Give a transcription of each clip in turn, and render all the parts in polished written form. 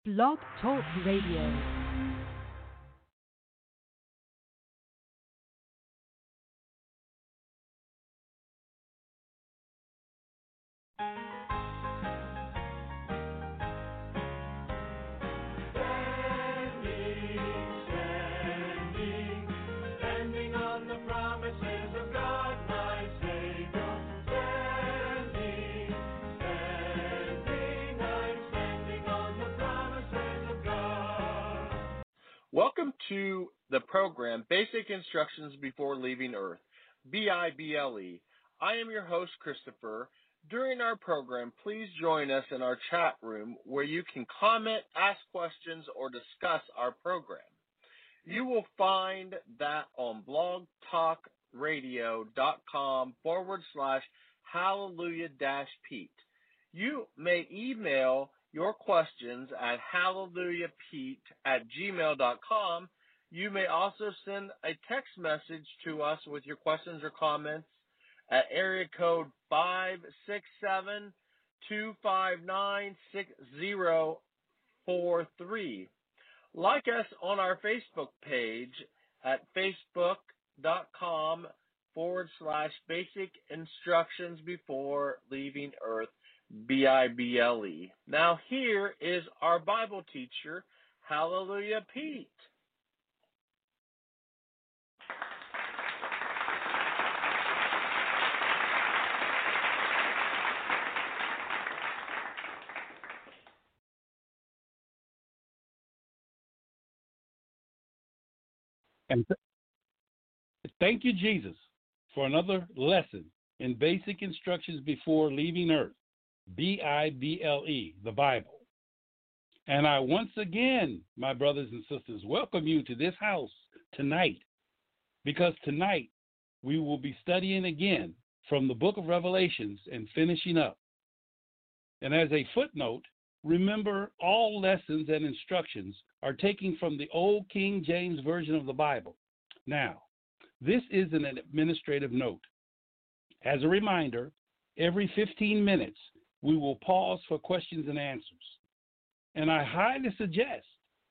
Blog Talk Radio. Welcome to the program, Basic Instructions Before Leaving Earth, BIBLE. I am your host, Christopher. During our program, please join us in our chat room where you can comment, ask questions, or discuss our program. You will find that on blogtalkradio.com/hallelujah-pete. You may email your questions at hallelujahpete@gmail.com. You may also send a text message to us with your questions or comments at area code 567-259-6043. Like us on our Facebook page at facebook.com/basic instructions before leaving earth, BIBLE. Now here is our Bible teacher, Hallelujah Pete. And thank you, Jesus, for another lesson in Basic Instructions Before Leaving Earth, BIBLE, the Bible. And I once again, my brothers and sisters, welcome you to this house tonight, because tonight we will be studying again from the book of Revelations and finishing up. And as a footnote, remember all lessons and instructions are taken from the Old King James Version of the Bible. Now, this is an administrative note. As a reminder, every 15 minutes, we will pause for questions and answers. And I highly suggest,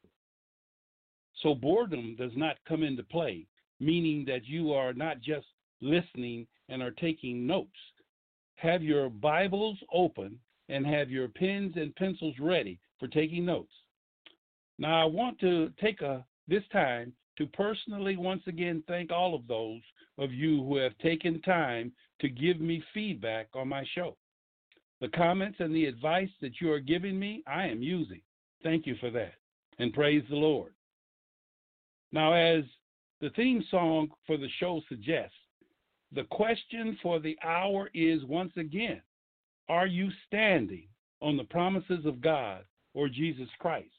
so boredom does not come into play, meaning that you are not just listening and are taking notes. Have your Bibles open and have your pens and pencils ready for taking notes. Now, I want to take this time to personally once again thank all of those of you who have taken time to give me feedback on my show. The comments and the advice that you are giving me, I am using. Thank you for that, and praise the Lord. Now, as the theme song for the show suggests, the question for the hour is once again, are you standing on the promises of God or Jesus Christ?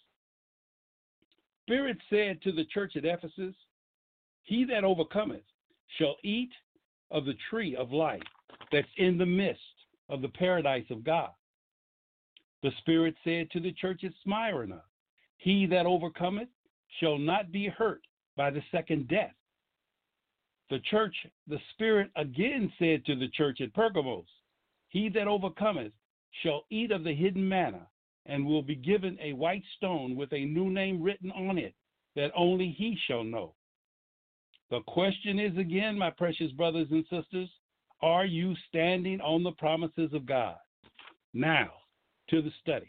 Spirit said to the church at Ephesus, he that overcometh shall eat of the tree of life that's in the midst of the paradise of God. The Spirit said to the church at Smyrna, he that overcometh shall not be hurt by the second death. The Spirit again said to the church at Pergamos, he that overcometh shall eat of the hidden manna, and will be given a white stone with a new name written on it, that only he shall know. The question is again, my precious brothers and sisters, are you standing on the promises of God? Now, to the study.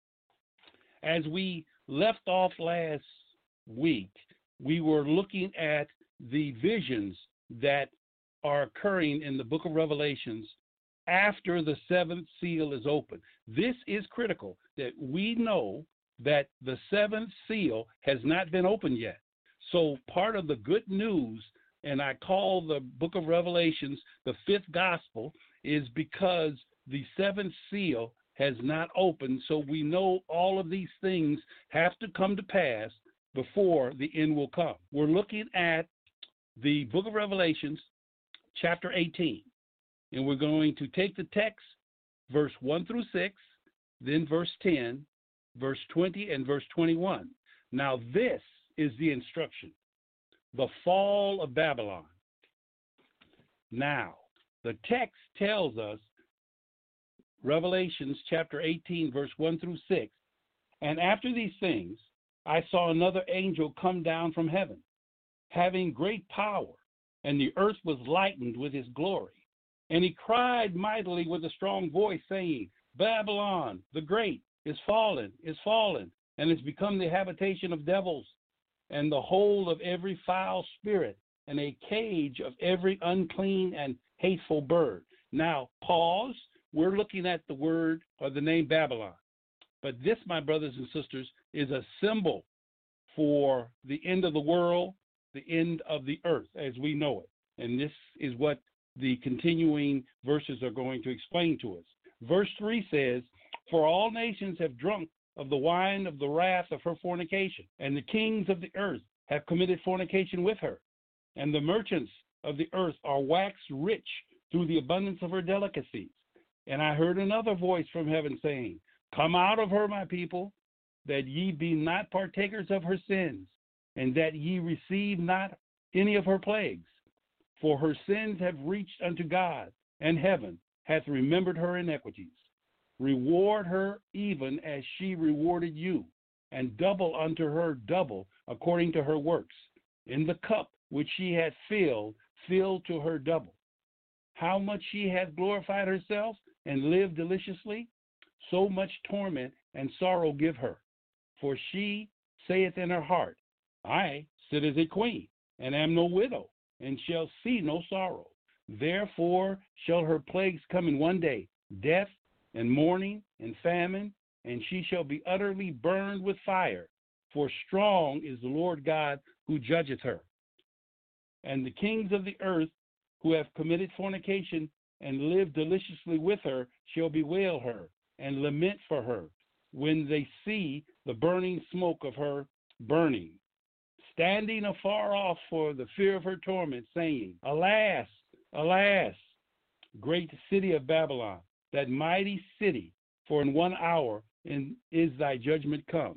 As we left off last week, we were looking at the visions that are occurring in the book of Revelations after the seventh seal is open. This is critical, that we know that the seventh seal has not been opened yet. So part of the good news, and I call the book of Revelations the fifth gospel, is because the seventh seal has not opened. So we know all of these things have to come to pass before the end will come. We're looking at the book of Revelations, chapter 18. And we're going to take the text, verse 1 through 6, then verse 10, verse 20, and verse 21. Now this is the instruction, the fall of Babylon. Now, the text tells us, Revelations chapter 18, verse 1 through 6, And after these things, I saw another angel come down from heaven, having great power, and the earth was lightened with his glory. And he cried mightily with a strong voice, saying, Babylon, the great, is fallen, and is become the habitation of devils, and the hold of every foul spirit, and a cage of every unclean and hateful bird. Now, pause. We're looking at the word or the name Babylon. But this, my brothers and sisters, is a symbol for the end of the world, the end of the earth as we know it. And this is what the continuing verses are going to explain to us. Verse 3 says, For all nations have drunk of the wine of the wrath of her fornication, and the kings of the earth have committed fornication with her, and the merchants of the earth are waxed rich through the abundance of her delicacies. And I heard another voice from heaven saying, Come out of her, my people, that ye be not partakers of her sins, and that ye receive not any of her plagues. For her sins have reached unto God, and heaven hath remembered her iniquities. Reward her even as she rewarded you, and double unto her double according to her works. In the cup which she hath filled, fill to her double. How much she hath glorified herself and lived deliciously, so much torment and sorrow give her. For she saith in her heart, I sit as a queen, and am no widow, and shall see no sorrow. Therefore shall her plagues come in one day, death, and mourning, and famine, and she shall be utterly burned with fire. For strong is the Lord God who judgeth her. And the kings of the earth who have committed fornication and lived deliciously with her shall bewail her and lament for her when they see the burning smoke of her burning, standing afar off for the fear of her torment, saying, Alas, alas, great city of Babylon, that mighty city, for in 1 hour is thy judgment come.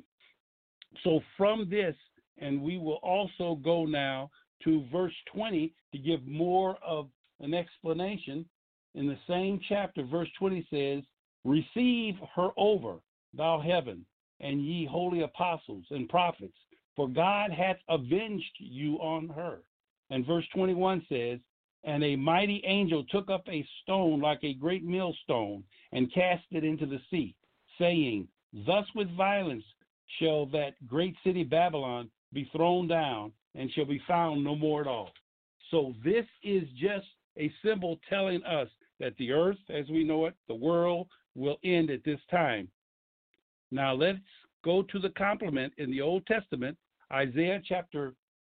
So from this, and we will also go now to verse 20 to give more of an explanation. In the same chapter, verse 20 says, Receive her over, thou heaven, and ye holy apostles and prophets, for God hath avenged you on her. And verse 21 says, And a mighty angel took up a stone like a great millstone, and cast it into the sea, saying, Thus with violence shall that great city Babylon be thrown down, and shall be found no more at all. So this is just a symbol telling us that the earth, as we know it, the world, will end at this time. Now let's go to the complement in the Old Testament, Isaiah chapter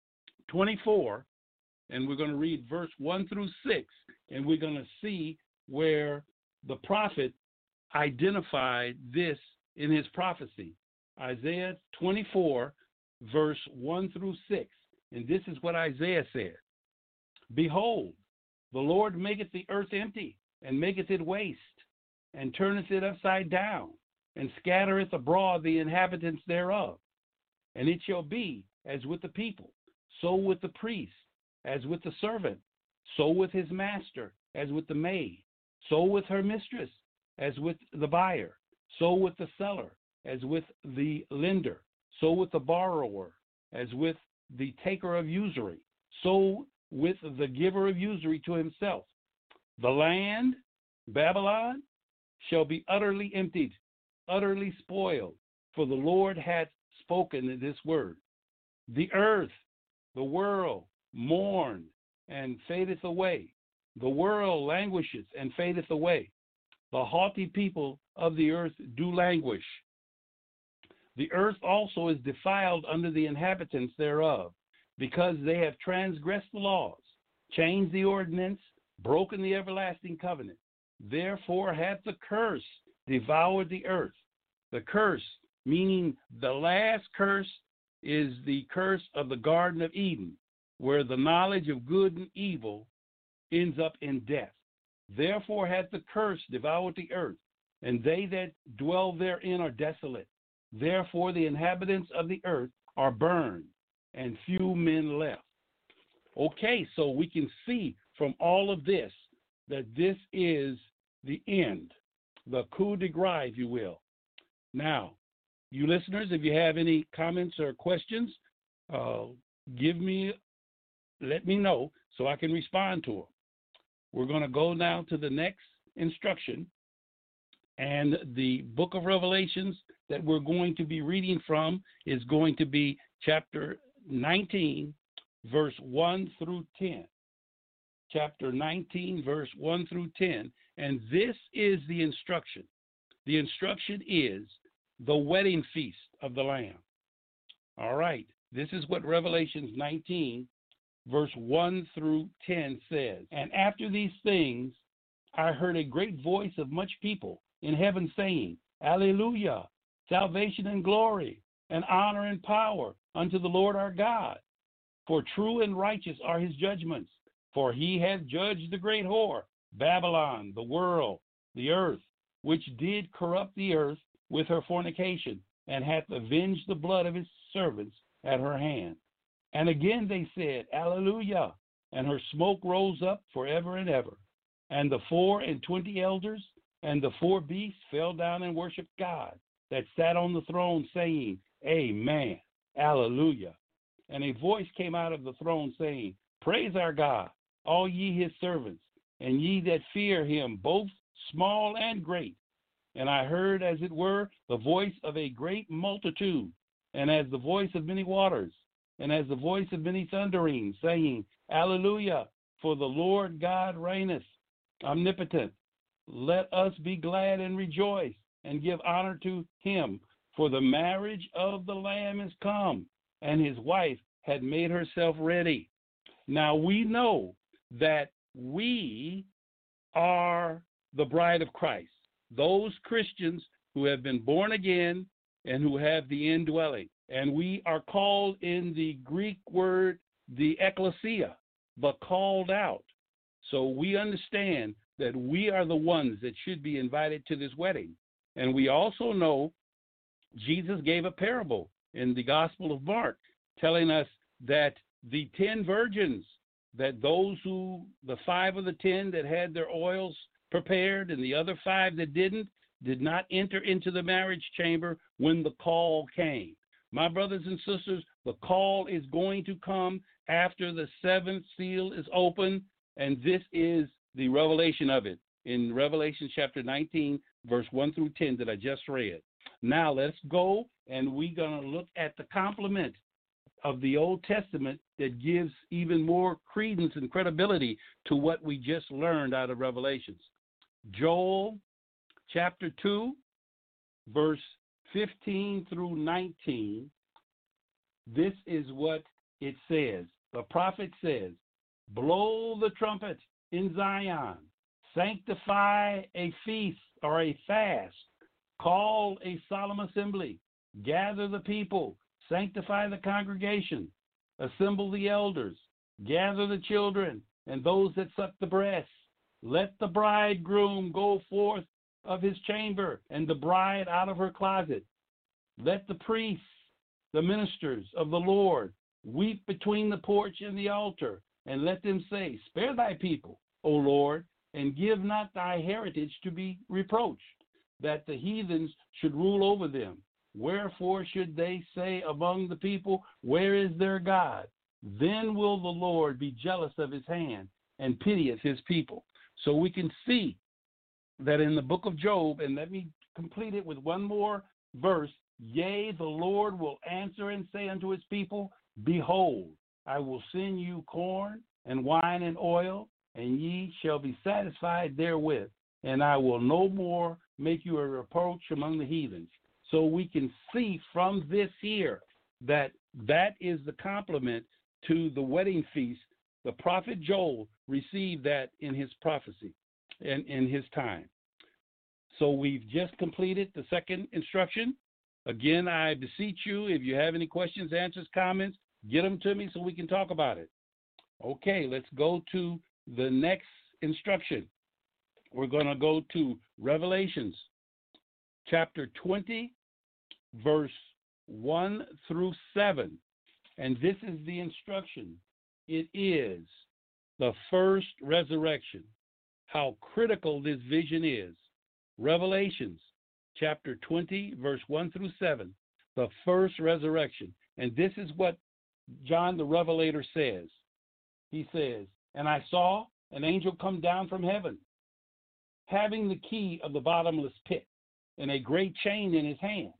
24, and we're going to read verse 1 through 6, and we're going to see where the prophet identified this in his prophecy. Isaiah 24, verse 1 through 6, and this is what Isaiah said. Behold, the Lord maketh the earth empty, and maketh it waste, and turneth it upside down, and scattereth abroad the inhabitants thereof. And it shall be as with the people, so with the priest, as with the servant, so with his master, as with the maid, so with her mistress, as with the buyer, so with the seller, as with the lender, so with the borrower, as with the taker of usury, so with the giver of usury to himself. The land, Babylon, shall be utterly emptied, utterly spoiled, for the Lord hath spoken this word. The earth, the world, mourn and fadeth away. The world languisheth and fadeth away. The haughty people of the earth do languish. The earth also is defiled under the inhabitants thereof, because they have transgressed the laws, changed the ordinance, broken the everlasting covenant. Therefore hath the curse devoured the earth. The curse, meaning the last curse, is the curse of the Garden of Eden, where the knowledge of good and evil ends up in death. Therefore hath the curse devoured the earth, and they that dwell therein are desolate. Therefore the inhabitants of the earth are burned, and few men left. Okay, so we can see from all of this that this is the end, the coup de grace, if you will. Now, you listeners, if you have any comments or questions, let me know so I can respond to them. We're going to go now to the next instruction, and the book of Revelations that we're going to be reading from is going to be chapter 19, verse 1 through 10. Chapter 19, verse 1 through 10, and this is the instruction. The instruction is the wedding feast of the Lamb. All right, this is what Revelations 19, verse 1 through 10 says. And after these things, I heard a great voice of much people in heaven saying, Alleluia, salvation and glory, and honor and power unto the Lord our God. For true and righteous are his judgments. For he hath judged the great whore, Babylon, the world, the earth, which did corrupt the earth with her fornication, and hath avenged the blood of his servants at her hand. And again they said, Alleluia, and her smoke rose up forever and ever. And the 24 elders and the 4 beasts fell down and worshipped God that sat on the throne, saying, Amen, Alleluia. And a voice came out of the throne, saying, Praise our God, all ye his servants, and ye that fear him, both small and great. And I heard, as it were, the voice of a great multitude, and as the voice of many waters, and as the voice of many thunderings, saying, Alleluia, for the Lord God reigneth, omnipotent. Let us be glad and rejoice, and give honor to him, for the marriage of the Lamb is come, and his wife had made herself ready. Now we know that we are the bride of Christ, those Christians who have been born again and who have the indwelling. And we are called in the Greek word, the ecclesia, the called out. So we understand that we are the ones that should be invited to this wedding. And we also know Jesus gave a parable in the Gospel of Mark, telling us that the 10 virgins, that those who, the 5 of the 10 that had their oils prepared and the other 5 that did not enter into the marriage chamber when the call came. My brothers and sisters, the call is going to come after the 7th seal is open, and this is the revelation of it in Revelation chapter 19, verse 1 through 10 that I just read. Now let's go, and we're going to look at the complement of the Old Testament that gives even more credence and credibility to what we just learned out of Revelations. Joel chapter 2, verse 15 through 19, this is what it says. The prophet says, blow the trumpet in Zion, sanctify a feast or a fast, call a solemn assembly, gather the people, sanctify the congregation, assemble the elders, gather the children and those that suck the breast. Let the bridegroom go forth of his chamber, and the bride out of her closet. Let the priests, the ministers of the Lord, weep between the porch and the altar, and let them say, spare thy people, O Lord, and give not thy heritage to be reproached, that the heathens should rule over them. Wherefore should they say among the people, where is their God? Then will the Lord be jealous of his hand, and pitieth his people. So we can see that in the book of Job, and let me complete it with one more verse, yea, the Lord will answer and say unto his people, behold, I will send you corn and wine and oil, and ye shall be satisfied therewith, and I will no more make you a reproach among the heathens. So we can see from this here that that is the complement to the wedding feast. The prophet Joel received that in his prophecy and in his time. So we've just completed the second instruction. Again, I beseech you, if you have any questions, answers, comments, get them to me so we can talk about it. Okay, let's go to the next instruction. We're going to go to Revelations chapter 20, verse 1 through 7. And this is the instruction. It is the first resurrection. How critical this vision is. Revelations chapter 20, verse 1 through 7, the first resurrection. And this is what John the Revelator says. He says, "And I saw an angel come down from heaven, having the key of the bottomless pit and a great chain in his hand.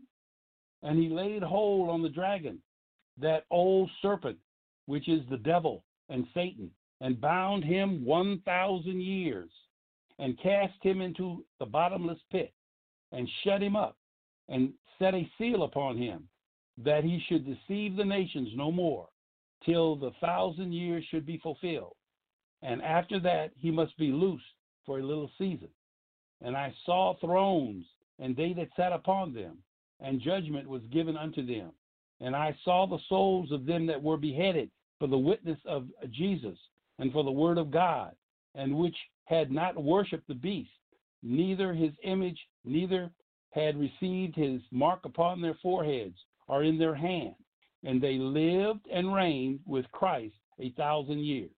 And he laid hold on the dragon, that old serpent, which is the devil and Satan, and bound him 1,000 years, and cast him into the bottomless pit, and shut him up, and set a seal upon him, that he should deceive the nations no more, till the 1,000 years should be fulfilled. And after that he must be loosed for a little season. And I saw thrones, and they that sat upon them, and judgment was given unto them. And I saw the souls of them that were beheaded for the witness of Jesus, and for the word of God, and which had not worshipped the beast, neither his image, neither had received his mark upon their foreheads or in their hand. And they lived and reigned with Christ 1,000 years.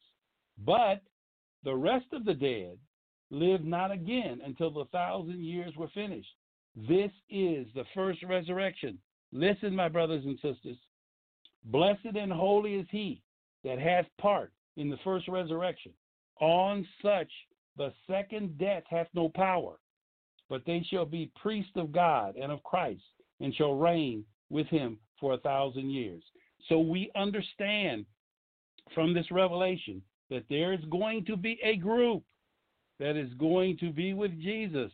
But the rest of the dead lived not again until the 1,000 years were finished. This is the first resurrection. Listen, my brothers and sisters. Blessed and holy is he that hath part in the first resurrection. On such the second death hath no power, but they shall be priests of God and of Christ, and shall reign with him for 1,000 years. So we understand from this revelation that there is going to be a group that is going to be with Jesus.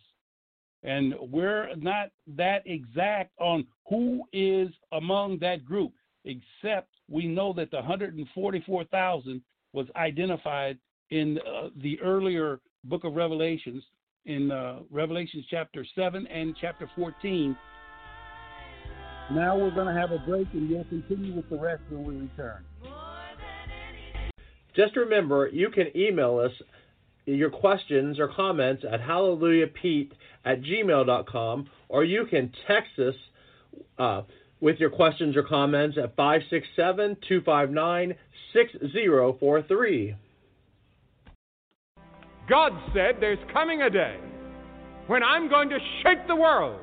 And we're not that exact on who is among that group, except we know that the 144,000 was identified in the earlier book of Revelations, in Revelations chapter 7 and chapter 14. Now we're going to have a break, and we'll continue with the rest when we return. Just remember, you can email us your questions or comments at hallelujahpete@gmail.com, or you can text us with your questions or comments at 567-259-6043. God said there's coming a day when I'm going to shake the world.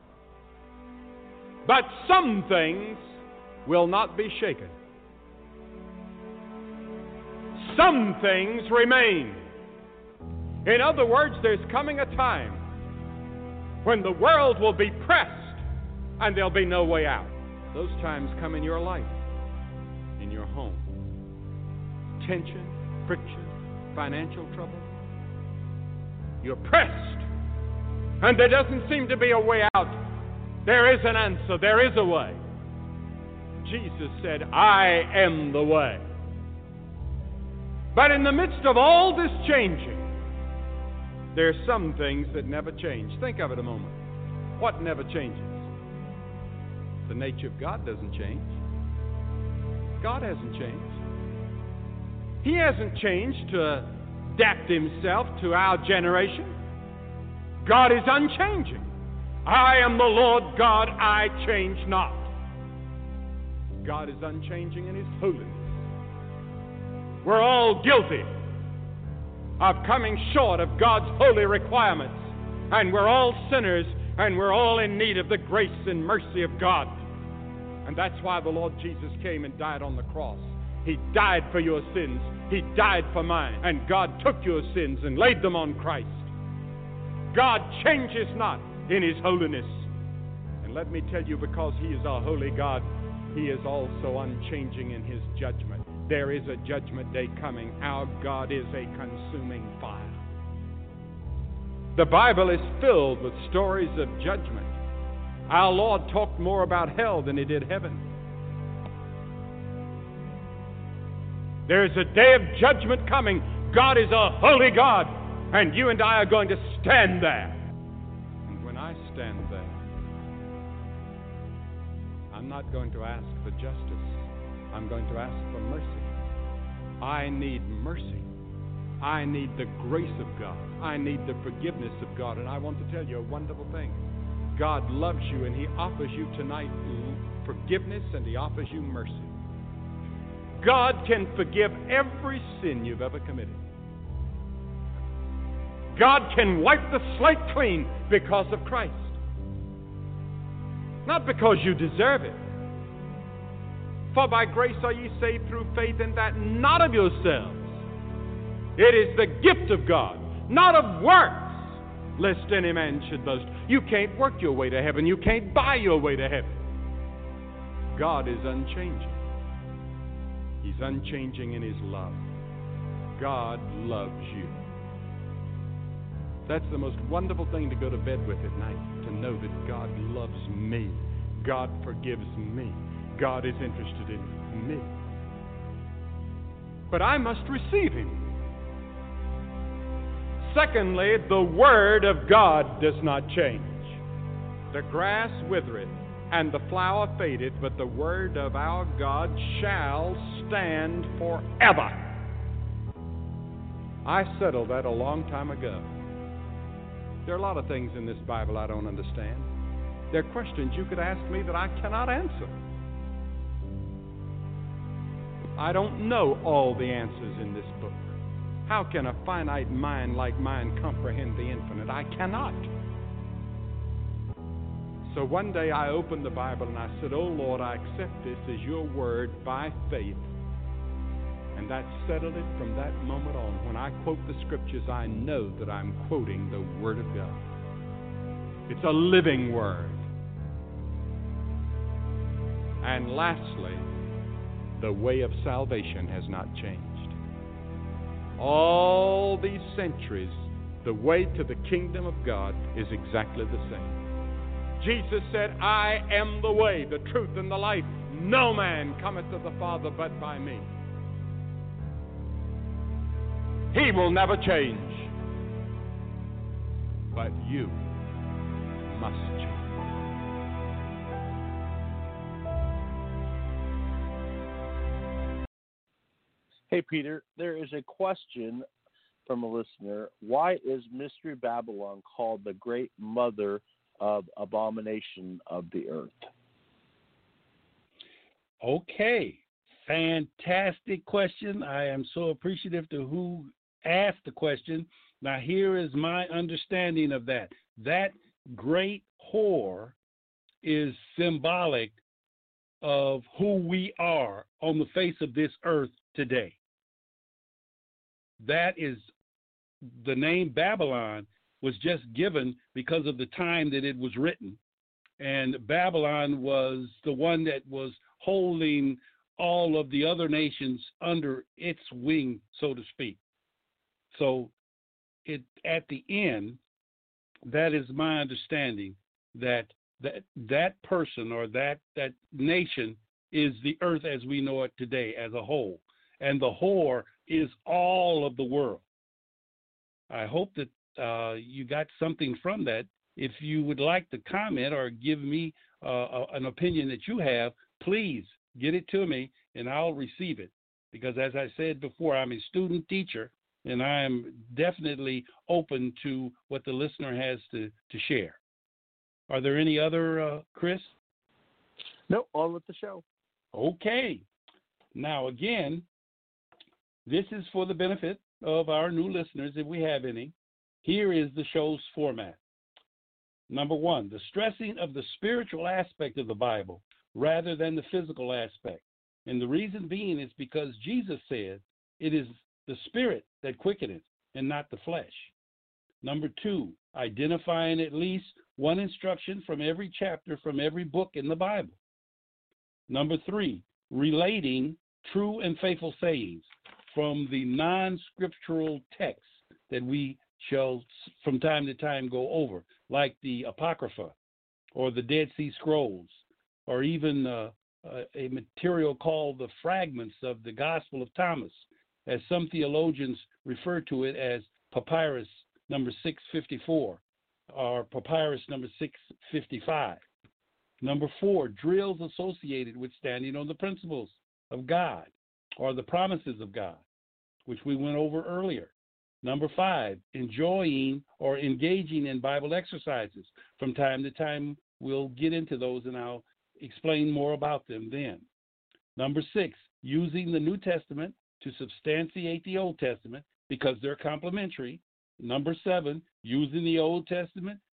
But some things will not be shaken. Some things remain. In other words, there's coming a time when the world will be pressed and there'll be no way out. Those times come in your life, in your home. Tension, friction, financial trouble. You're pressed, and there doesn't seem to be a way out. There is an answer. There is a way. Jesus said, I am the way. But in the midst of all this changing, there are some things that never change. Think of it a moment. What never changes? The nature of God doesn't change. God hasn't changed. He hasn't changed to adapt himself to our generation. God is unchanging. I am the Lord God, I change not. God is unchanging in his holiness. We're all guilty of coming short of God's holy requirements, and we're all sinners, and we're all in need of the grace and mercy of God. And that's why the Lord Jesus came and died on the cross. He died for your sins. He died for mine. And God took your sins and laid them on Christ. God changes not in his holiness. And let me tell you, because he is a holy God, he is also unchanging in his judgment. There is a judgment day coming. Our God is a consuming fire. The Bible is filled with stories of judgment. Our Lord talked more about hell than he did heaven. There is a day of judgment coming. God is a holy God, and you and I are going to stand there. And when I stand there, I'm not going to ask for justice. I'm going to ask for mercy. I need mercy. I need the grace of God. I need the forgiveness of God. And I want to tell you a wonderful thing. God loves you, and he offers you tonight forgiveness, and he offers you mercy. God can forgive every sin you've ever committed. God can wipe the slate clean because of Christ. not because you deserve it. For by grace are ye saved through faith, and that not of yourselves. It is the gift of God, not of works, lest any man should boast. You can't work your way to heaven. You can't buy your way to heaven. God is unchanging. He's unchanging in His love. God loves you. That's the most wonderful thing to go to bed with at night, to know that God loves me. God forgives me. God is interested in me. But I must receive Him. Secondly, the Word of God does not change. The grass withereth, and the flower fadeth, but the Word of our God shall stand forever. I settled that a long time ago. There are a lot of things in this Bible I don't understand. There are questions you could ask me that I cannot answer. I don't know all the answers in this book. How can a finite mind like mine comprehend the infinite? I cannot. So one day I opened the Bible and I said, "Oh Lord, I accept this as your word by faith." And that settled it from that moment on. When I quote the scriptures, I know that I'm quoting the Word of God. It's a living word. And lastly, the way of salvation has not changed. All these centuries, the way to the kingdom of God is exactly the same. Jesus said, "I am the way, the truth, and the life. No man cometh to the Father but by me." He will never change. But you must change. Hey, Peter, there is a question from a listener. Why is Mystery Babylon called the great mother of abomination of the earth? Okay. Fantastic question. I am so appreciative to who asked the question. Now, here is my understanding of that. That great whore is symbolic of who we are on the face of this earth today. That is, the name Babylon was just given because of the time that it was written. And Babylon was the one that was holding all of the other nations under its wing, so to speak. So at the end, that is my understanding, that person or that nation is the earth as we know it today as a whole. And the whore is all of the world. I hope that you got something from that. If you would like to comment or give me an opinion that you have, please get it to me and I'll receive it. Because as I said before, I'm a student teacher and I am definitely open to what the listener has to share. Are there any other, Chris? No, on with the show. Okay. Now, again, this is for the benefit of our new listeners, if we have any. Here is the show's format. Number one, the stressing of the spiritual aspect of the Bible rather than the physical aspect. And the reason being is because Jesus said it is the spirit that quickeneth and not the flesh. Number two, identifying at least one instruction from every chapter from every book in the Bible. Number three, relating true and faithful sayings from the non-scriptural texts that we shall from time to time go over, like the Apocrypha or the Dead Sea Scrolls, or even a material called the fragments of the Gospel of Thomas, as some theologians refer to it as papyrus number 654 or papyrus number 655. Number four, drills associated with standing on the principles of God or the promises of God, which we went over earlier. Number five, enjoying or engaging in Bible exercises. From time to time, we'll get into those and I'll explain more about them then. Number six, using the New Testament to substantiate the Old Testament because they're complementary. Number seven, using the Old Testament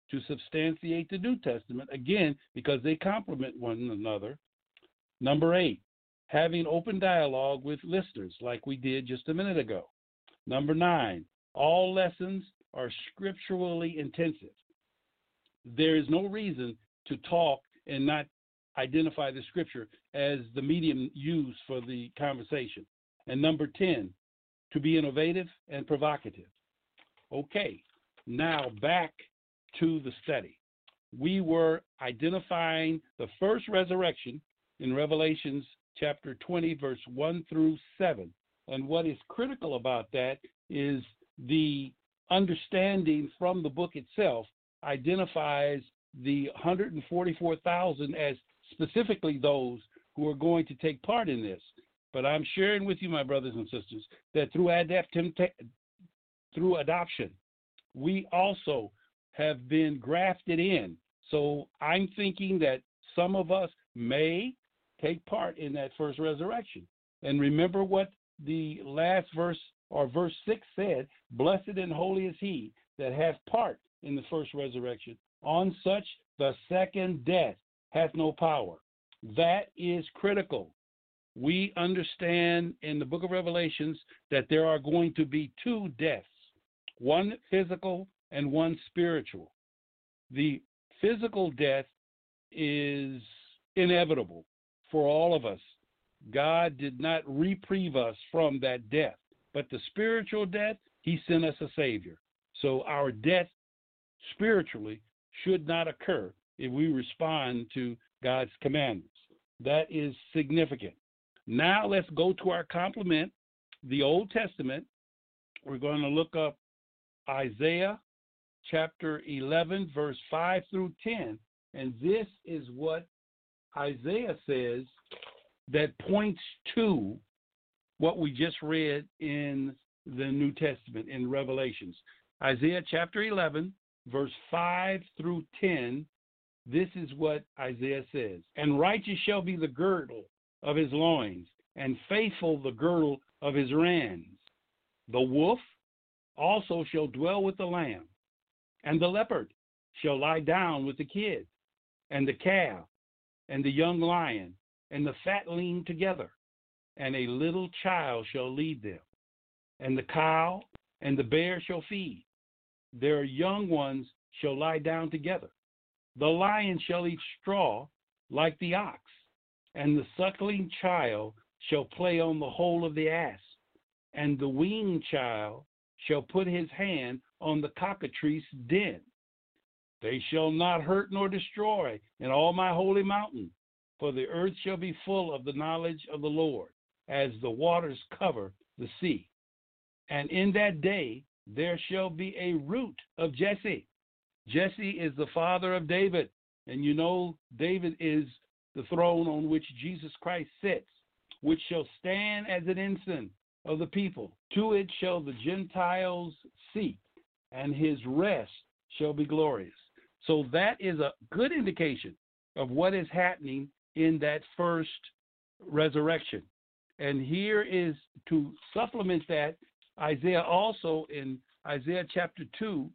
to substantiate the New Testament, again, because they complement one another. Number 8, having open dialogue with listeners like we did just a minute ago. Number 9, all lessons are scripturally intensive. There is no reason to talk and not identify the scripture as the medium used for the conversation. And number 10, to be innovative and provocative. Okay, now back to the study. We were identifying the first resurrection in Revelations chapter 20, verse 1 through 7. And what is critical about that is the understanding from the book itself identifies the 144,000 as specifically those who are going to take part in this. But I'm sharing with you, my brothers and sisters, that through adoption, we also have been grafted in. So I'm thinking that some of us may take part in that first resurrection. And remember what the last verse, or verse 6 said, blessed and holy is he that hath part in the first resurrection. On such the second death hath no power. That is critical. We understand in the book of Revelations that there are going to be 2 deaths, one physical and one spiritual. The physical death is inevitable for all of us. God did not reprieve us from that death. But the spiritual death, he sent us a Savior. So our death spiritually should not occur if we respond to God's commandments. That is significant. Now let's go to our complement, the Old Testament. We're going to look up Isaiah chapter 11, verse 5 through 10. And this is what Isaiah says that points to what we just read in the New Testament in Revelations. Isaiah chapter 11, verse 5 through 10, this is what Isaiah says. And righteous shall be the girdle of his loins, and faithful the girdle of his reins. The wolf also shall dwell with the lamb, and the leopard shall lie down with the kid, and the calf, and the young lion, and the fatling together, and a little child shall lead them. And the cow and the bear shall feed. Their young ones shall lie down together. The lion shall eat straw like the ox, and the suckling child shall play on the hole of the ass, and the weaned child shall put his hand on the cockatrice's den. They shall not hurt nor destroy in all my holy mountain, for the earth shall be full of the knowledge of the Lord, as the waters cover the sea. And in that day there shall be a root of Jesse. Jesse is the father of David, and you know David is the throne on which Jesus Christ sits, which shall stand as an ensign of the people. To it shall the Gentiles seek, and his rest shall be glorious. So that is a good indication of what is happening in that first resurrection. And here is, to supplement that, Isaiah also in Isaiah chapter 2,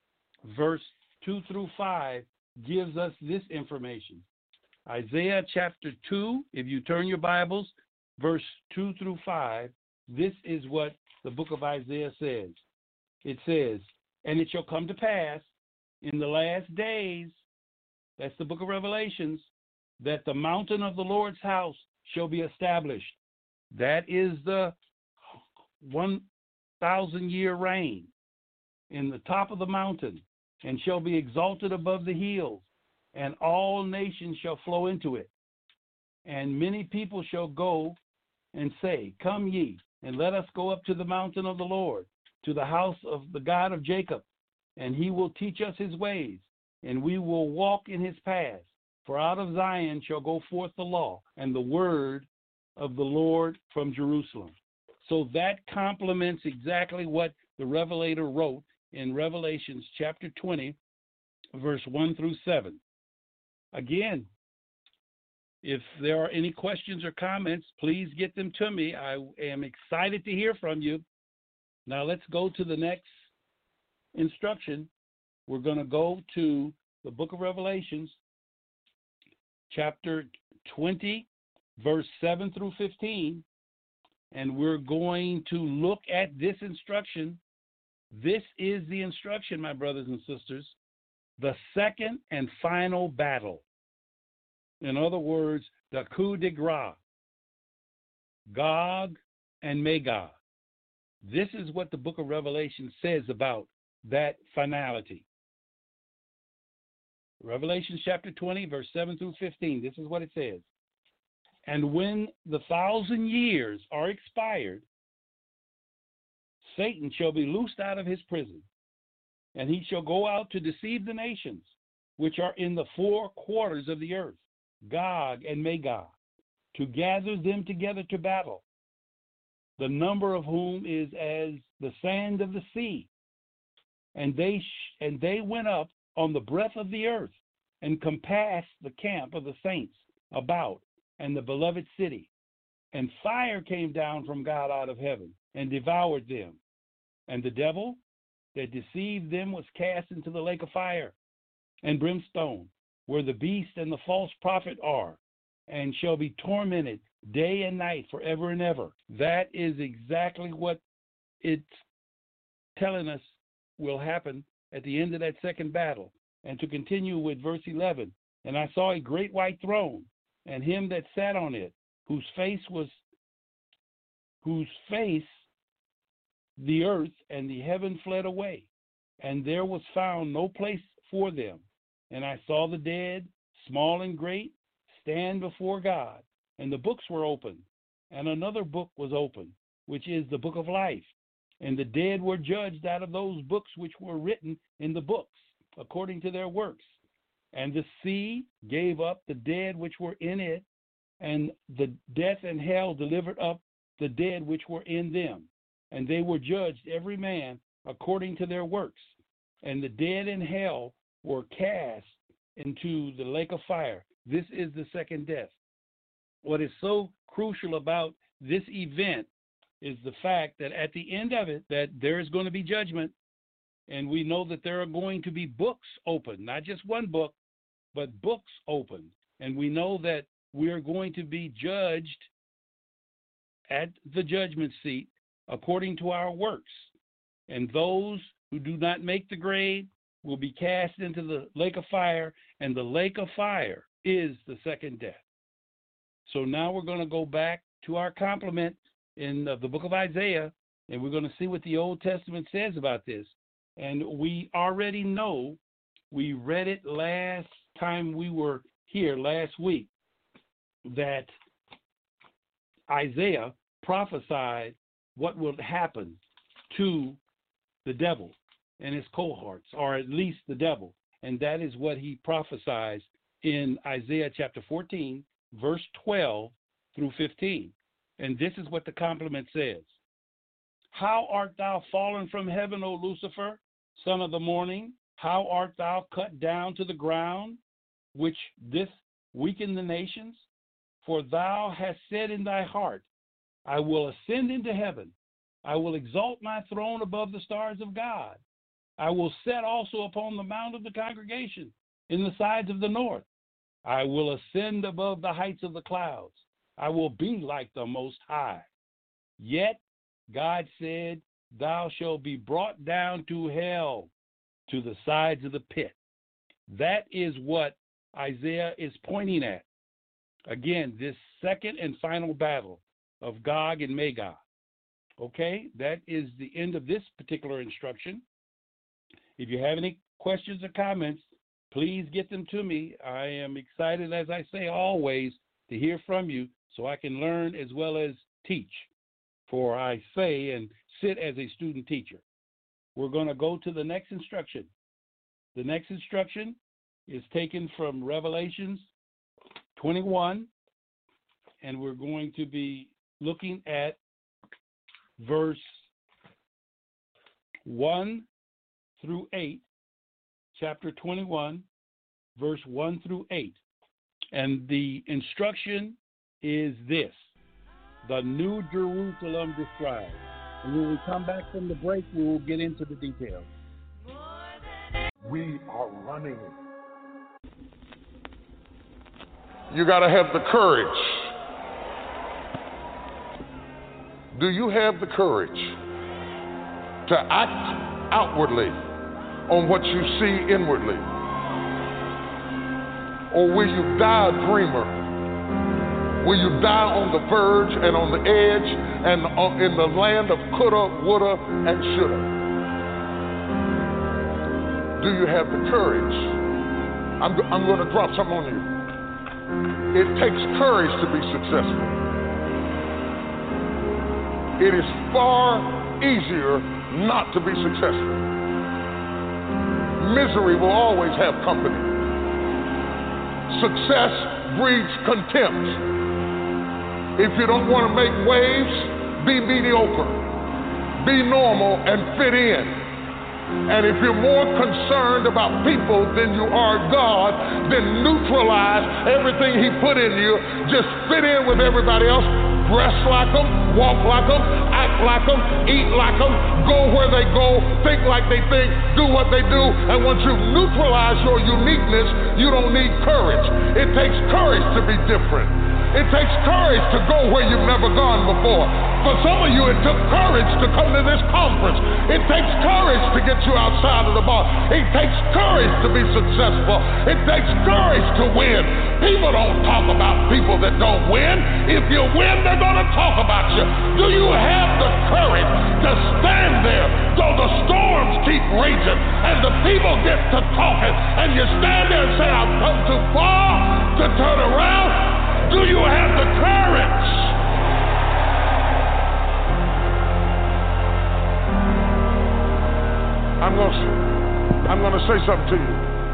verse 2 through 5, gives us this information. Isaiah chapter 2, if you turn your Bibles, verse 2 through 5, this is what the book of Isaiah says. It says, and it shall come to pass in the last days, that's the book of Revelations, that the mountain of the Lord's house shall be established. That is the 1,000-year reign in the top of the mountain, and shall be exalted above the hills, and all nations shall flow into it. And many people shall go and say, come ye, and let us go up to the mountain of the Lord, to the house of the God of Jacob, and he will teach us his ways, and we will walk in his paths. For out of Zion shall go forth the law, and the word of the Lord from Jerusalem. So that complements exactly what the Revelator wrote in Revelations chapter 20, verse 1 through 7. Again, if there are any questions or comments, please get them to me. I am excited to hear from you. Now let's go to the next instruction, we're going to go to the book of Revelations, chapter 20, verse 7 through 15, and we're going to look at this instruction. This is the instruction, my brothers and sisters, the second and final battle. In other words, the coup de grace, Gog and Magog. This is what the book of Revelation says about that finality. Revelation chapter 20, verse 7 through 15, this is what it says. And when the 1,000 years are expired, Satan shall be loosed out of his prison, and he shall go out to deceive the nations which are in the four quarters of the earth, Gog and Magog, to gather them together to battle, the number of whom is as the sand of the sea. And they went up on the breadth of the earth, and compassed the camp of the saints about, and the beloved city. And fire came down from God out of heaven, and devoured them. And the devil that deceived them was cast into the lake of fire and brimstone, where the beast and the false prophet are, and shall be tormented day and night forever and ever. That is exactly what it's telling us will happen at the end of that second battle. And to continue with verse 11, and I saw a great white throne, and him that sat on it, whose face the earth and the heaven fled away, and there was found no place for them. And I saw the dead, small and great, stand before God, and the books were opened, and another book was opened, which is the book of life. And the dead were judged out of those books which were written in the books, according to their works. And the sea gave up the dead which were in it, and the death and hell delivered up the dead which were in them. And they were judged every man according to their works. And the dead in hell were cast into the lake of fire. This is the second death. What is so crucial about this event is the fact that at the end of it, that there is going to be judgment, and we know that there are going to be books opened, not just one book, but books opened. And we know that we are going to be judged at the judgment seat according to our works. And those who do not make the grade will be cast into the lake of fire, and the lake of fire is the second death. So now we're going to go back to our complement in the book of Isaiah, and we're going to see what the Old Testament says about this. And we already know, we read it last time we were here last week, that Isaiah prophesied what will happen to the devil and his cohorts, or at least the devil. And that is what he prophesies in Isaiah chapter 14, verse 12 through 15. And this is what the complement says. How art thou fallen from heaven, O Lucifer, son of the morning? How art thou cut down to the ground, which didst weaken the nations? For thou hast said in thy heart, I will ascend into heaven. I will exalt my throne above the stars of God. I will set also upon the mount of the congregation in the sides of the north. I will ascend above the heights of the clouds. I will be like the Most High. Yet God said, thou shalt be brought down to hell, to the sides of the pit. That is what Isaiah is pointing at. Again, this second and final battle of Gog and Magog. Okay, that is the end of this particular instruction. If you have any questions or comments, please get them to me. I am excited, as I say always, to hear from you so I can learn as well as teach. For I say and sit as a student teacher. We're going to go to the next instruction. The next instruction is taken from Revelations 21, and we're going to be looking at verse 1 through 8, chapter 21, verse 1 through 8. And the instruction is this: the New Jerusalem described. And when we come back from the break, we will get into the details. We are running. You got to have the courage. Do you have the courage to act outwardly on what you see inwardly? Or will you die a dreamer? Will you die on the verge and on the edge and in the land of coulda, woulda, and shoulda? Do you have the courage? I'm going to drop something on you. It takes courage to be successful. It is far easier not to be successful. Misery will always have company. Success breeds contempt. If you don't want to make waves, be mediocre. Be normal and fit in. And if you're more concerned about people than you are God, then neutralize everything He put in you. Just fit in with everybody else. Dress like them, walk like them, act like them, eat like them, go where they go, think like they think, do what they do. And once you neutralize your uniqueness, you don't need courage. It takes courage to be different. It takes courage to go where you've never gone before. For some of you, it took courage to come to this conference. It takes courage to get you outside of the bar. It takes courage to be successful. It takes courage to win. People don't talk about people that don't win. If you win, they're going to talk about you. Do you have the courage to stand there though the storms keep raging and the people get to talking and you stand there and say, I've come too far to turn around? Do you have the courage? I'm going to say something to you.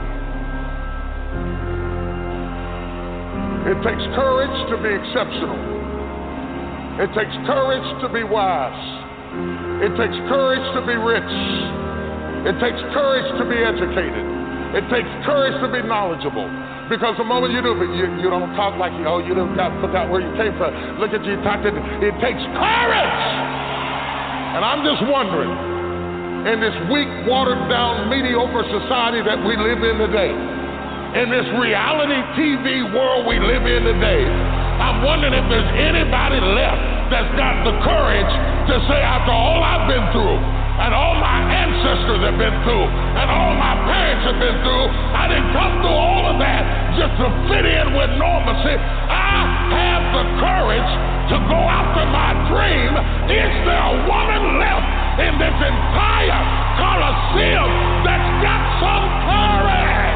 It takes courage to be exceptional. It takes courage to be wise. It takes courage to be rich. It takes courage to be educated. It takes courage to be knowledgeable. Because the moment you do, you don't talk like, you forgot where you came from. Look at you, it takes courage. And I'm just wondering, in this weak, watered down, mediocre society that we live in today, in this reality TV world we live in today, I'm wondering if there's anybody left that's got the courage to say, after all I've been through, and all my ancestors have been through, and all my parents have been through, I didn't come through all of that just to fit in with normalcy. I have the courage to go after my dream. Is there a woman left in this entire Coliseum that's got some courage?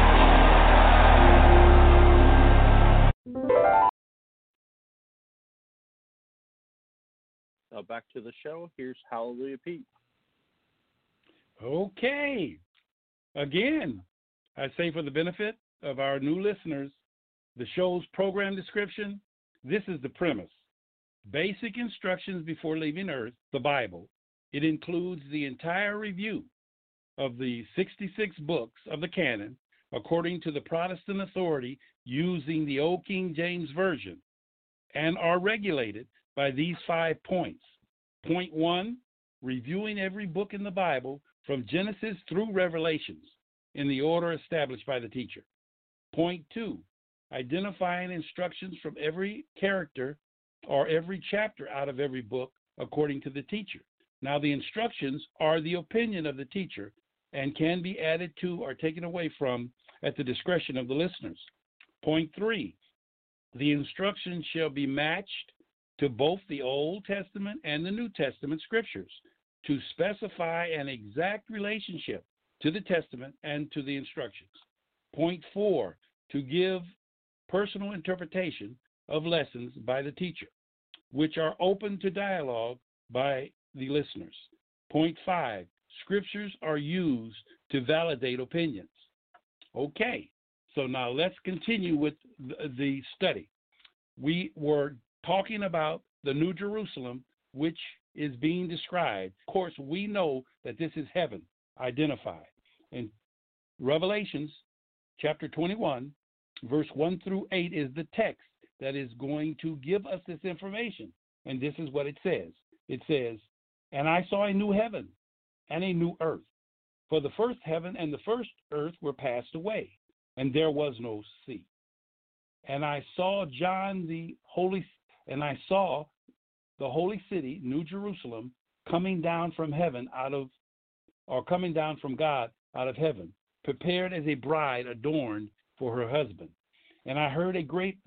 Now back to the show. Here's Hallelujah Pete. Okay. Again, I say for the benefit of our new listeners, the show's program description, this is the premise. Basic instructions before leaving Earth, the Bible. It includes the entire review of the 66 books of the canon, according to the Protestant Authority, using the Old King James Version, and are regulated by these 5 points. Point 1, reviewing every book in the Bible from Genesis through Revelations in the order established by the teacher. Point 2, identifying instructions from every character or every chapter out of every book according to the teacher. Now, the instructions are the opinion of the teacher and can be added to or taken away from at the discretion of the listeners. Point 3, the instructions shall be matched to both the Old Testament and the New Testament scriptures to specify an exact relationship to the Testament and to the instructions. Point 4, to give personal interpretation of lessons by the teacher, which are open to dialogue by the listeners. Point 5, scriptures are used to validate opinions. Okay, so now let's continue with the study. We were talking about the New Jerusalem, which is being described. Of course, we know that this is heaven identified. In Revelations chapter 21, verse 1 through 8 is the text that is going to give us this information. And this is what it says. It says, "And I saw a new heaven and a new earth. For the first heaven and the first earth were passed away, and there was no sea. And I saw the holy city, New Jerusalem, coming down from God out of heaven, prepared as a bride adorned for her husband. And I heard a great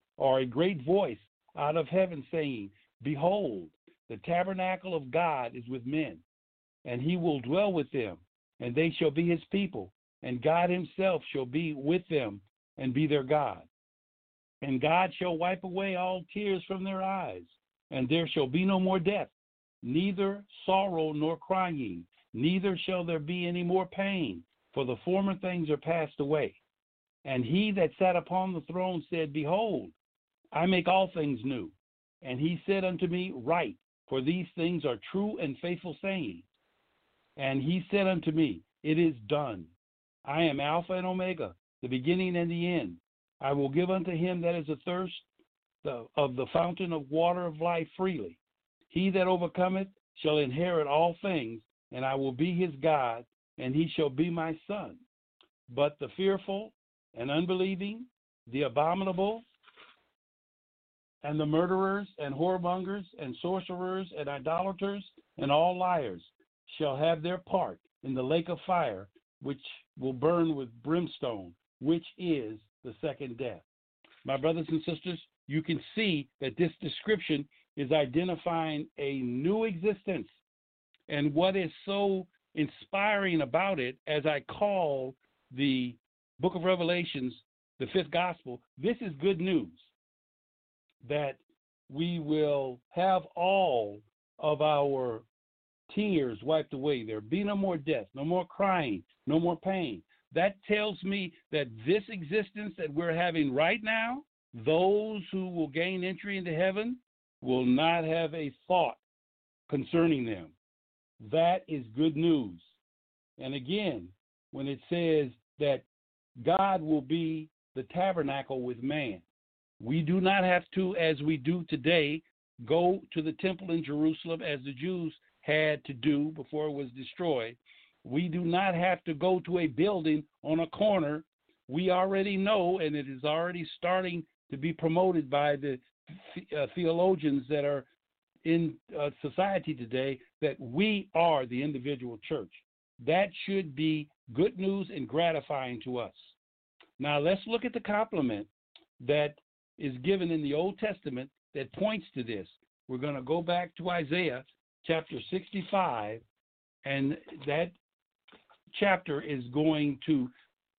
voice out of heaven saying, Behold, the tabernacle of God is with men, and he will dwell with them, and they shall be his people, and God himself shall be with them and be their God. And God shall wipe away all tears from their eyes, and there shall be no more death, neither sorrow nor crying, neither shall there be any more pain, for the former things are passed away. And he that sat upon the throne said, Behold, I make all things new. And he said unto me, Write, for these things are true and faithful sayings. And he said unto me, It is done. I am Alpha and Omega, the beginning and the end. I will give unto him that is athirst of the fountain of water of life freely. He that overcometh shall inherit all things, and I will be his God, and he shall be my son. But the fearful and unbelieving, the abominable, and the murderers, and whoremongers, and sorcerers, and idolaters, and all liars shall have their part in the lake of fire, which will burn with brimstone, which is the second death. My brothers and sisters, you can see that this description is identifying a new existence. And what is so inspiring about it, as I call the book of Revelations the fifth gospel, this is good news, that we will have all of our tears wiped away. There be no more death, no more crying, no more pain. That tells me that this existence that we're having right now, those who will gain entry into heaven will not have a thought concerning them. That is good news. And again, when it says that God will be the tabernacle with man, we do not have to, as we do today, go to the temple in Jerusalem as the Jews had to do before it was destroyed. We do not have to go to a building on a corner. We already know, and it is already starting to be promoted by the theologians that are in society today, that we are the individual church. That should be good news and gratifying to us. Now let's look at the complement that is given in the Old Testament that points to this. We're going to go back to Isaiah chapter 65, and that chapter is going to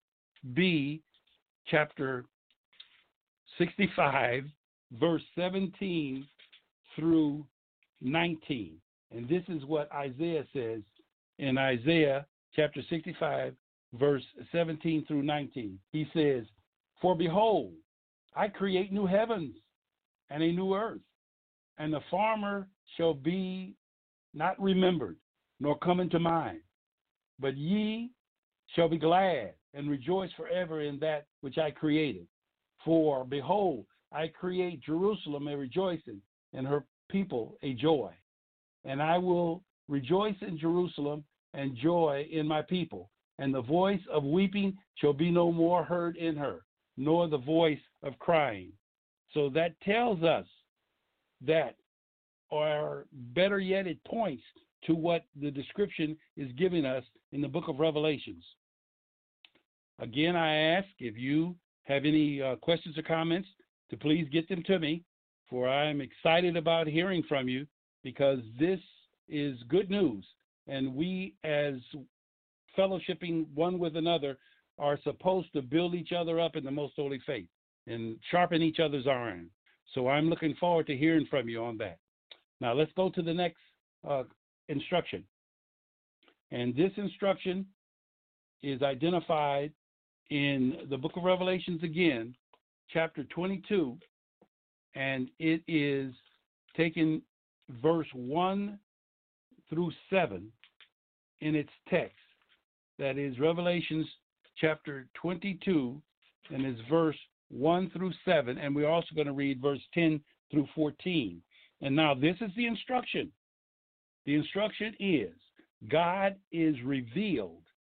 be chapter 65, verse 17 through 19. And this is what Isaiah says in Isaiah chapter 65, verse 17 through 19. He says, For behold, I create new heavens and a new earth, and the former shall be not remembered, nor come into mind. But ye shall be glad and rejoice forever in that which I created. For behold, I create Jerusalem a rejoicing, and her people a joy. And I will rejoice in Jerusalem and joy in my people. And the voice of weeping shall be no more heard in her, nor the voice of crying. So that tells us that, or better yet, it points to what the description is giving us in the book of Revelations. Again, I ask if you have any questions or comments to please get them to me, for I am excited about hearing from you, because this is good news, and we as fellowshipping one with another are supposed to build each other up in the most holy faith and sharpen each other's iron. So I'm looking forward to hearing from you on that. Now let's go to the next instruction. And this instruction is identified in the book of Revelations again, chapter 22, and it is taken verse 1 through 7 in its text. That is Revelations chapter 22, and it's verse 1 through 7, and we're also going to read verse 10 through 14. And now this is the instruction. The instruction is, God is revealed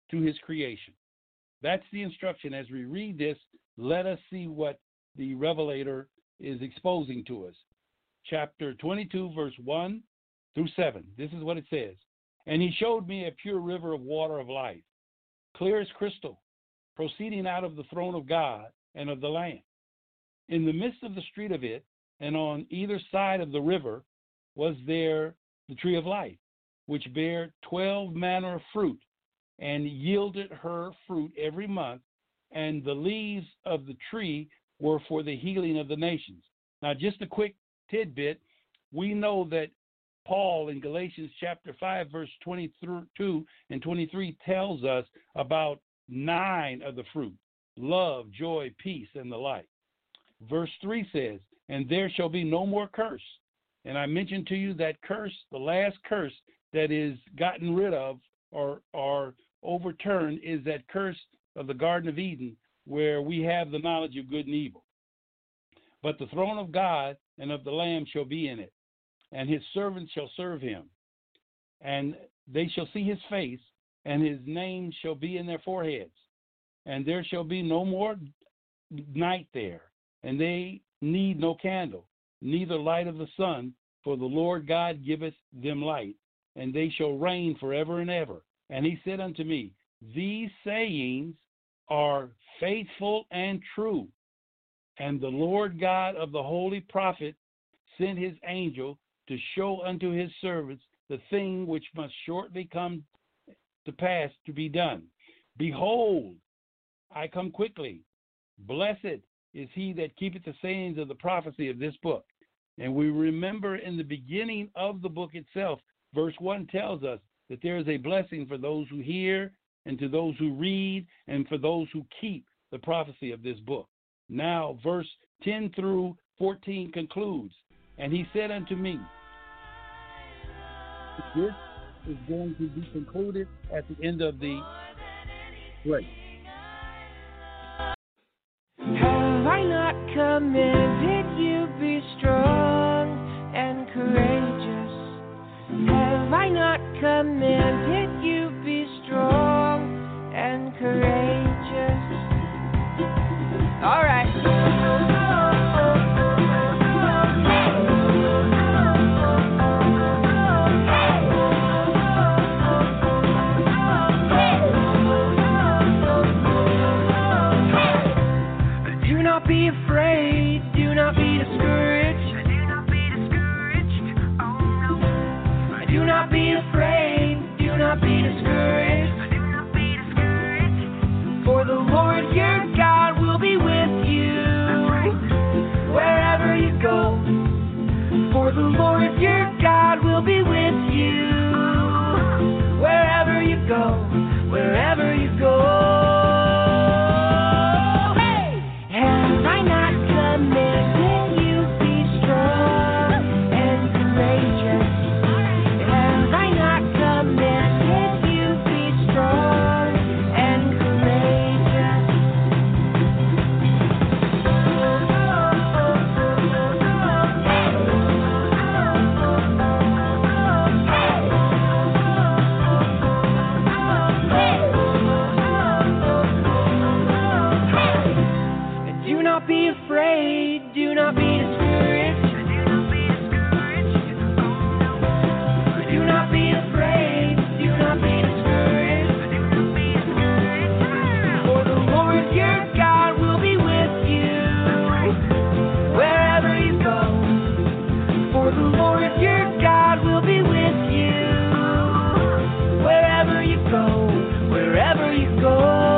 to his creation. That's the instruction. As we read this, let us see what the Revelator is exposing to us. Chapter 22, verse 1 through 7. This is what it says. And he showed me a pure river of water of life, clear as crystal, proceeding out of the throne of God and of the Lamb. In the midst of the street of it, and on either side of the river, was there the tree of life, which bare 12 manner of fruit, and yielded her fruit every month, and the leaves of the tree were for the healing of the nations. Now, just a quick tidbit, we know that Paul in Galatians chapter 5, verse 22 and 23 tells us about 9 of the fruit: love, joy, peace, and the like. Verse 3 says, and there shall be no more curse. And I mentioned to you that curse, the last curse that is gotten rid of or overturned, is that curse of the Garden of Eden, where we have the knowledge of good and evil. But the throne of God and of the Lamb shall be in it, and his servants shall serve him. And they shall see his face, and his name shall be in their foreheads. And there shall be no more night there, and they need no candle, neither light of the sun, for the Lord God giveth them light, and they shall reign forever and ever. And he said unto me, these sayings are faithful and true. And the Lord God of the holy prophet sent his angel to show unto his servants the thing which must shortly come to pass to be done. Behold, I come quickly. Blessed is he that keepeth the sayings of the prophecy of this book. And we remember in the beginning of the book itself, verse 1 tells us that there is a blessing for those who hear, and to those who read, and for those who keep the prophecy of this book. Now, verse 10 through 14 concludes, and he said unto me, this is going to be concluded at the end of the race. Have I not commanded you be strong and courageous? Have I not commanded you be strong and courageous? All right. Do not be afraid. Do not be discouraged. Do not be discouraged. Oh no. Do not be afraid. Do not be discouraged. Do not be discouraged. For the Lord your God will be with you wherever you go. For the Lord your God will be with you wherever you go. Wherever you go. Do not be discouraged. Do not be discouraged. Do not be afraid. Do not be discouraged. Do not be discouraged. For the Lord your God will be with you wherever you go. For the Lord your God will be with you wherever you go. Wherever you go.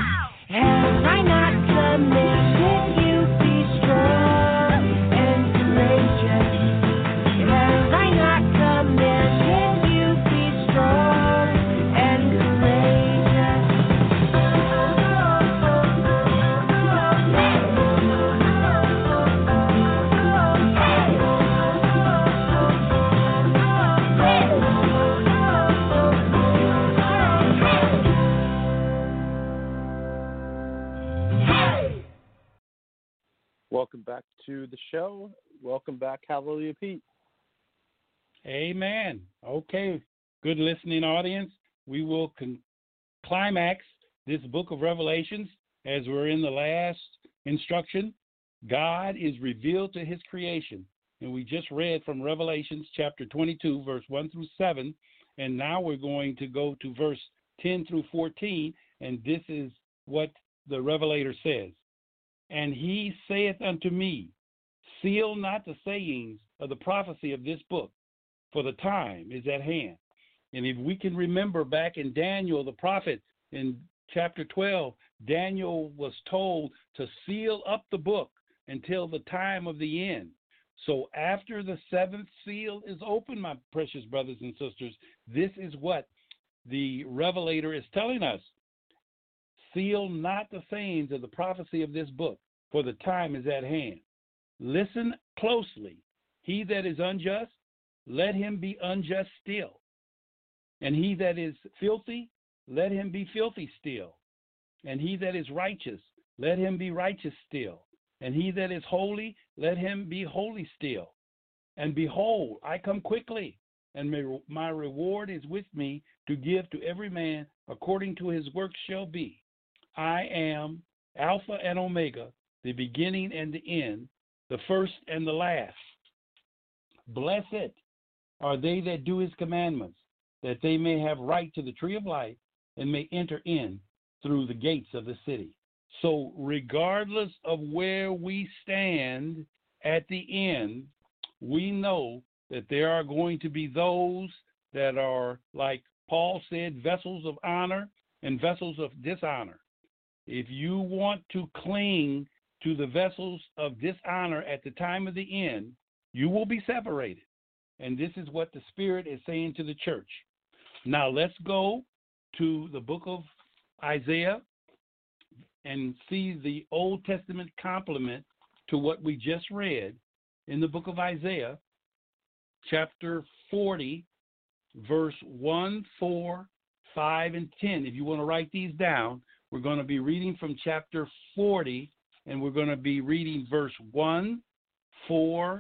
Have I not commanded you be strong and courageous? to the show. Welcome back, Hallelujah Pete. Amen. Okay, good listening audience. We will climax this book of Revelations as we're in the last instruction. God is revealed to his creation. And we just read from Revelations chapter 22, verse 1 through 7. And now we're going to go to verse 10 through 14. And this is what the Revelator says. And he saith unto me, seal not the sayings of the prophecy of this book, for the time is at hand. And if we can remember back in Daniel, the prophet, in chapter 12, Daniel was told to seal up the book until the time of the end. So after the seventh seal is open, my precious brothers and sisters, this is what the Revelator is telling us. Seal not the sayings of the prophecy of this book, for the time is at hand. Listen closely. He that is unjust, let him be unjust still. And he that is filthy, let him be filthy still. And he that is righteous, let him be righteous still. And he that is holy, let him be holy still. And behold, I come quickly, and my reward is with me to give to every man according to his work shall be. I am Alpha and Omega, the beginning and the end, the first and the last. Blessed are they that do his commandments, that they may have right to the tree of life and may enter in through the gates of the city. So regardless of where we stand at the end, we know that there are going to be those that are, like Paul said, vessels of honor and vessels of dishonor. If you want to cling to the vessels of dishonor at the time of the end, you will be separated. And this is what the Spirit is saying to the church. Now let's go to the book of Isaiah and see the Old Testament complement to what we just read in the book of Isaiah, chapter 40, verse 1, 4, 5, and 10. If you want to write these down, we're going to be reading from chapter 40, and we're going to be reading verse 1, 4,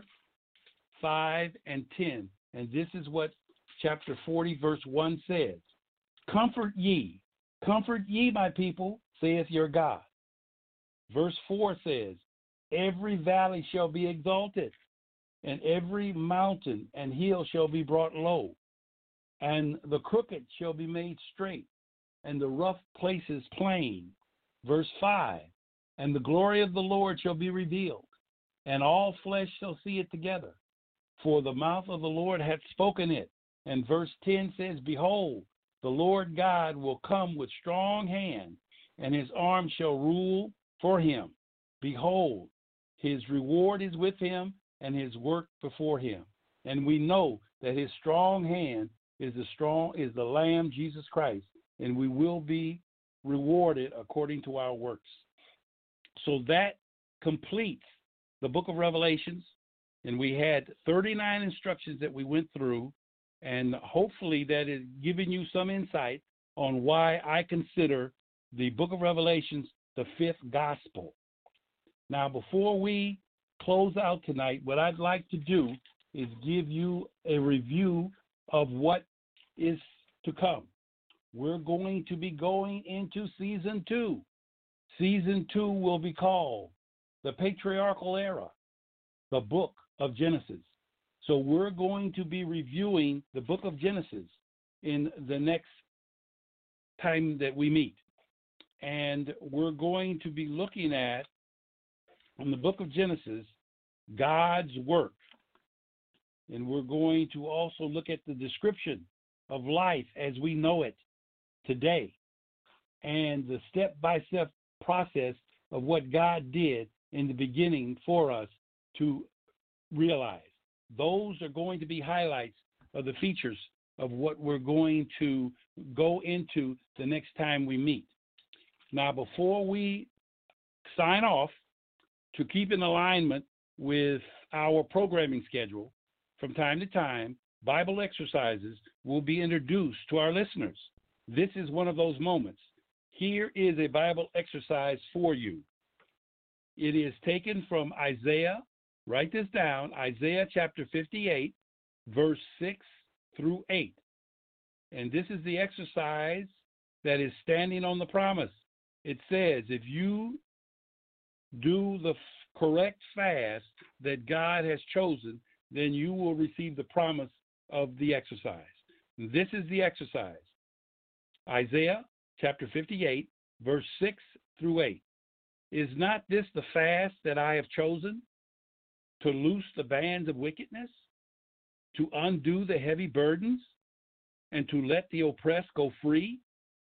5, and 10. And this is what chapter 40, verse 1 says. Comfort ye, my people, saith your God. Verse 4 says, every valley shall be exalted, and every mountain and hill shall be brought low, and the crooked shall be made straight, and the rough places plain. Verse 5, and the glory of the Lord shall be revealed, and all flesh shall see it together, for the mouth of the Lord hath spoken it. And verse 10 says, behold, the Lord God will come with strong hand, and his arm shall rule for him. Behold, his reward is with him, and his work before him. And we know that his strong hand is the Lamb, Jesus Christ, and we will be rewarded according to our works. So that completes the book of Revelations, and we had 39 instructions that we went through, and hopefully that is giving you some insight on why I consider the book of Revelations the fifth gospel. Now, before we close out tonight, what I'd like to do is give you a review of what is to come. We're going to be going into season 2. Season 2 will be called the Patriarchal Era, the book of Genesis. So we're going to be reviewing the book of Genesis in the next time that we meet. And we're going to be looking at, in the book of Genesis, God's work. And we're going to also look at the description of life as we know it today, and the step-by-step process of what God did in the beginning for us to realize. Those are going to be highlights of the features of what we're going to go into the next time we meet. Now, before we sign off, to keep in alignment with our programming schedule, from time to time, Bible exercises will be introduced to our listeners. This is one of those moments. Here is a Bible exercise for you. It is taken from Isaiah Write this down, Isaiah chapter 58, verse 6 through 8. And this is the exercise that is standing on the promise. It says, if you do the correct fast that God has chosen, then you will receive the promise of the exercise. This is the exercise. Isaiah chapter 58, verse 6 through 8. Is not this the fast that I have chosen? To loose the bands of wickedness, to undo the heavy burdens, and to let the oppressed go free,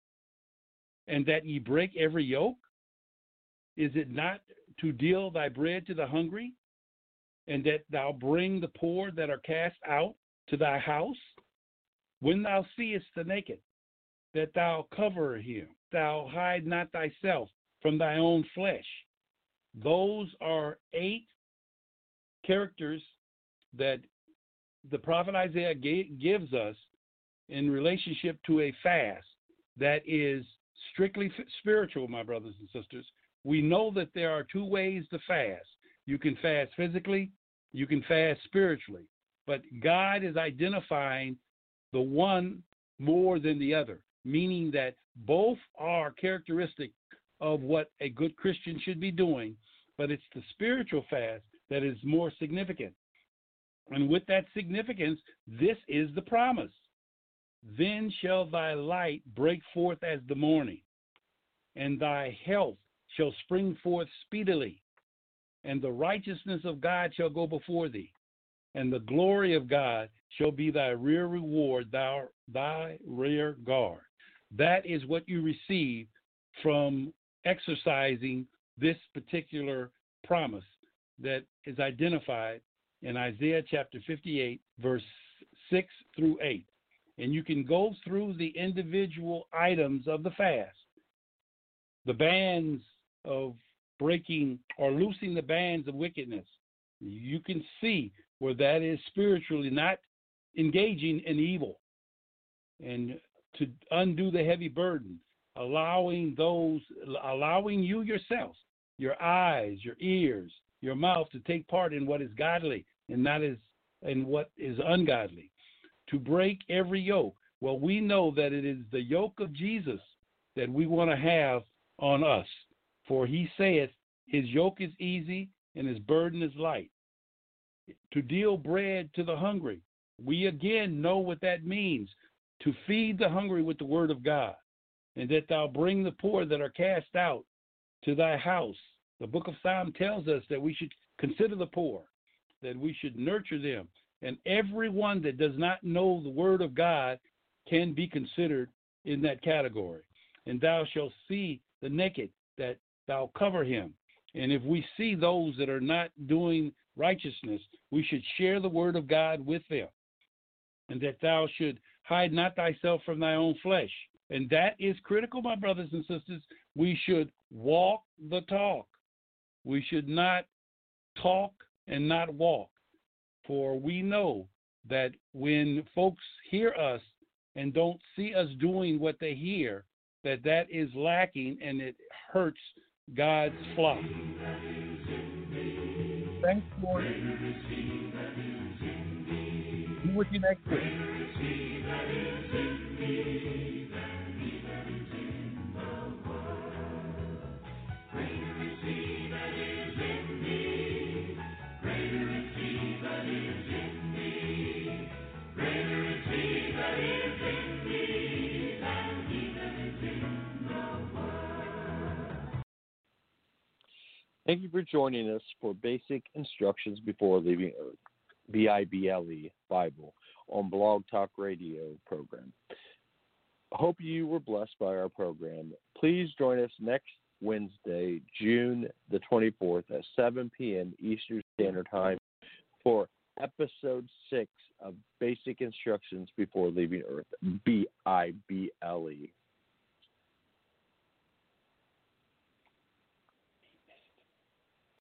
and that ye break every yoke? Is it not to deal thy bread to the hungry, and that thou bring the poor that are cast out to thy house? When thou seest the naked, that thou cover him, thou hide not thyself from thy own flesh. Those are 8 characters that the prophet Isaiah gives us in relationship to a fast that is strictly spiritual, my brothers and sisters. We know that there are 2 ways to fast. You can fast physically, you can fast spiritually, but God is identifying the one more than the other, meaning that both are characteristic of what a good Christian should be doing, but it's the spiritual fast that is more significant. And with that significance, this is the promise. Then shall thy light break forth as the morning, and thy health shall spring forth speedily, and the righteousness of God shall go before thee, and the glory of God shall be thy rear reward, thy rear guard. That is what you receive from exercising this particular promise that is identified in Isaiah chapter 58, verse 6 through 8. And you can go through the individual items of the fast. The bands of breaking or loosing the bands of wickedness. You can see where that is spiritually not engaging in evil. And to undo the heavy burden, allowing you yourself, your eyes, your ears, your mouth to take part in what is godly and not in what is ungodly. To break every yoke. Well, we know that it is the yoke of Jesus that we want to have on us. For he saith, his yoke is easy and his burden is light. To deal bread to the hungry. We again know what that means. To feed the hungry with the word of God. And that thou bring the poor that are cast out to thy house. The book of Psalm tells us that we should consider the poor, that we should nurture them. And everyone that does not know the word of God can be considered in that category. And thou shalt see the naked, that thou cover him. And if we see those that are not doing righteousness, we should share the word of God with them. And that thou should hide not thyself from thy own flesh. And that is critical, my brothers and sisters. We should walk the talk. We should not talk and not walk. For we know that when folks hear us and don't see us doing what they hear, that is lacking and it hurts God's flock. Thanks, Lord. Be with you next week. Thank you for joining us for Basic Instructions Before Leaving Earth, BIBLE Bible, on Blog Talk Radio program. I hope you were blessed by our program. Please join us next Wednesday, June the 24th at 7 p.m. Eastern Standard Time for Episode 6 of Basic Instructions Before Leaving Earth, BIBLE.